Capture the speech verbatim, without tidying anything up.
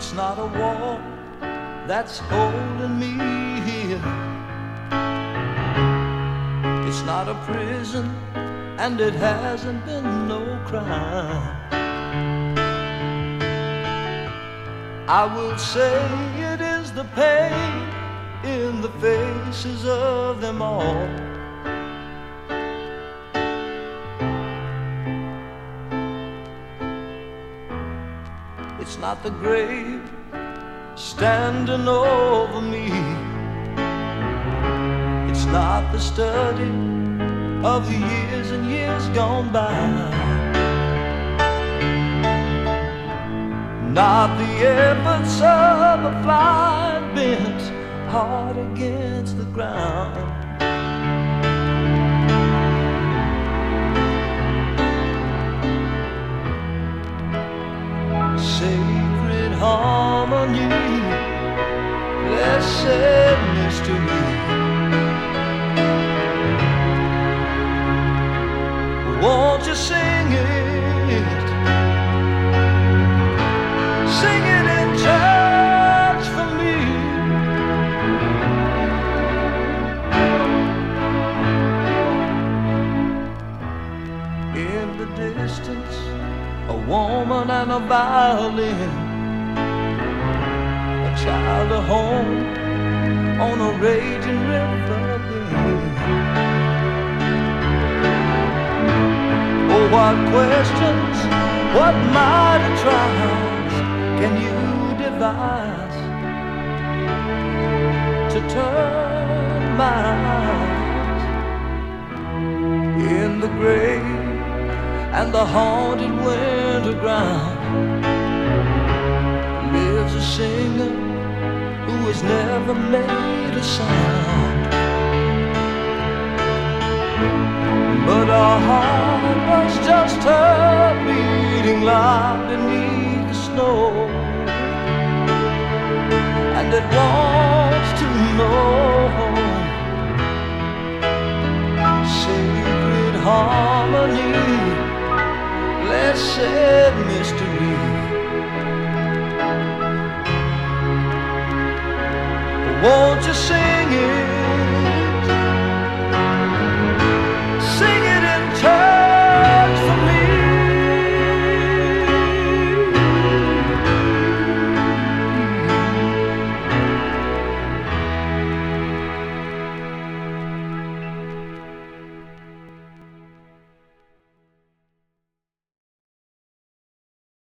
It's not a wall that's holding me here. It's not a prison, and it hasn't been no crime. I will say it is the pain in the faces of them all. It's not the grave standing over me. It's not the study of the years and years gone by. Not the efforts of a fly bent hard against the ground. Sacred harmony, blessed mystery. Won't you sing it? Sing it in church for me. In the distance, a woman and a violin, a child at home on a raging river bend. Oh, what questions, what mighty trials can you devise to turn my eyes? In the grave and the haunted winter ground lives a singer who has never made a sound. But our heart was just her beating loud beneath the snow, and it wants to know sacred harmony, blessed